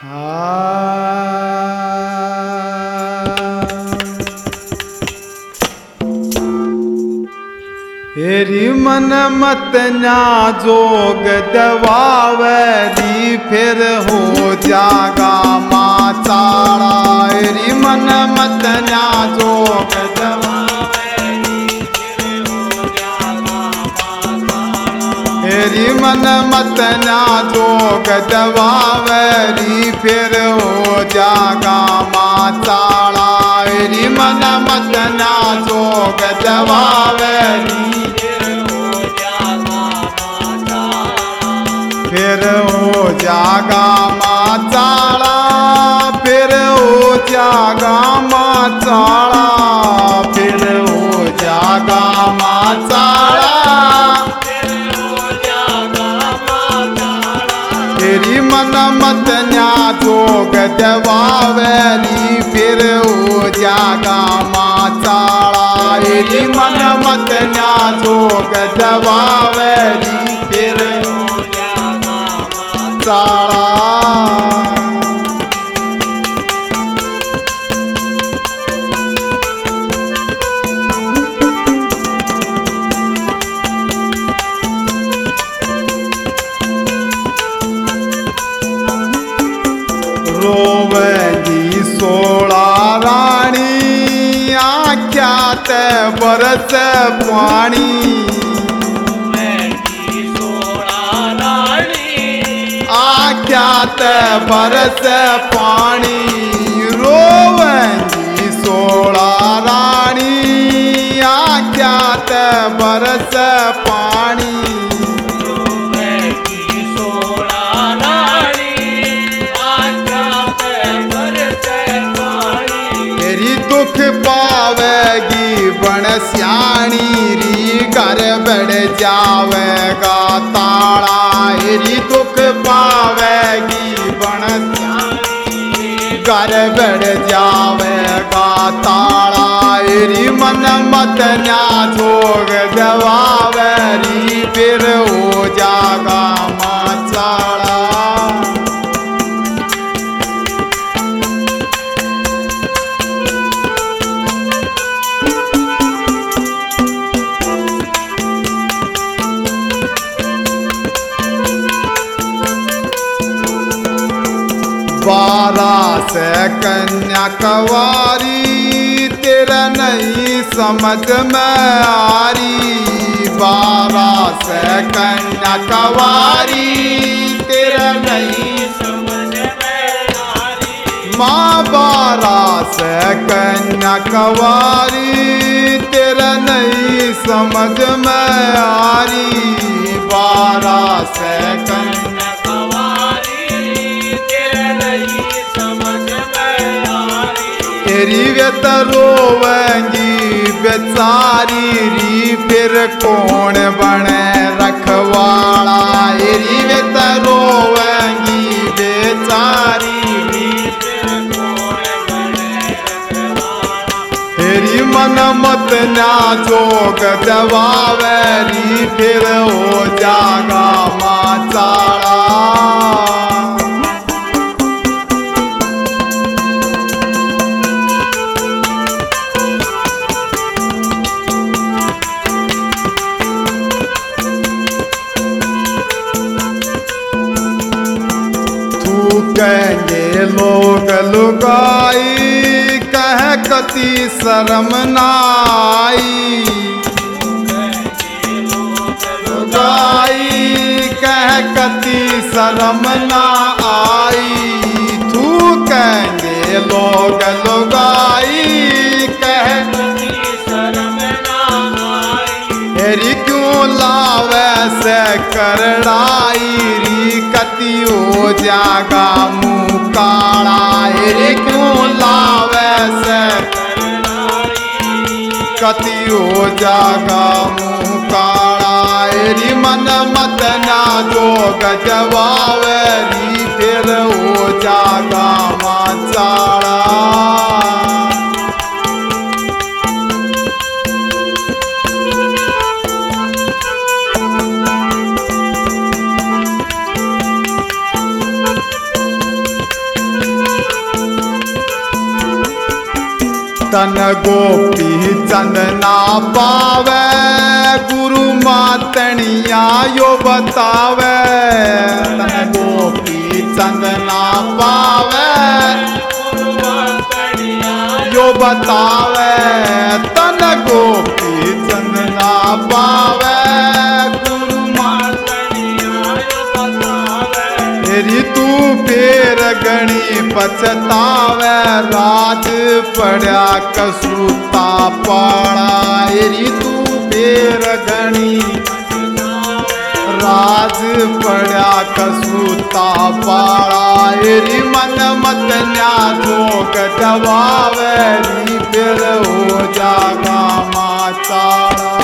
हेरी मन मत ना जोग दवावरी फिर हो जागा माचाड़ा। हेरी मन मत ना जोग दवावरी फिर हो जागा माचाड़ा। हेरी मन मत ना जोग दवावरी फिर हो जागा माचाड़ा। हेरी मन मत ना जोग दवावरी फिर हो जागा माचाड़ा। फिर हो जागा माचाड़ा। फिर हो जागा माचाड़ा। तेरी मन मत न्या जोग दवावरी फिर हो जागा माचाड़ा। तेरी मन मत न्या जोग दवावरी फिर चाड़ा। रोवगी सोला रानी आख्यात बरस पानी। आख्यात बरस पानी। रोवंगी सोला रानी आख्यात बरस पानी। तेरी दुख पावेगी बण स्याणी री घर बढ़ जावेगा ताड़ा। हेरी दुख पावेगी बण स्याणी घर बढ़ जावेगा ताड़ा। हेरी मन मत ना जोग दवावरी फिर हो जागा माचाड़ा। बारह से कन्या कवारी तेरा नहीं समझ में आरी। 12 से कन्या कवारी तेरा नहीं समझ में आरी। माँ 12 से कन्या कवारी तेरा नहीं समझ में आरी। 12 से कन्या तेरी व्यत रोवेंगी बेचारी री फिर कौन बने रखवाड़ा। तेरी व्यत रोवेंगी बेचारी री फिर कौन बने रखवाड़ा। तेरी मन मत ना जोग दवावरी फिर हो जागा माचाड़ा। कहेंगे लोग लुगाई कह कति शर्म नाई। लुगाई कह कति शर्म ना आई। तू कहेंगे लोग लुगाई कह कति शर्म ना आई। हेरी क्यों लावे से करड़ाई री कति हो जागा मुँह काड़ा। हेरी क्यों लावे से कति हो जागा मुँह काड़ा। हेरी मन मत ना जोग दवावरी फिर हो जागा माचाड़ा। तन गोपी चंद ना पावे गुरु मातनिया यो बतावे तन गोपी चंद ना पावे यो बतावे तन गोपी चंद ना पावे गुरु मातनिया यो बतावे तेरी तू फेर गणी पछतावे राज पड़ा कसूता पाड़ा एरी तू फेर गणी राज पड़ा कसूता पाड़ा एरी मन मत न्या जोग जवावे री फिर हो जागा माचाड़ा।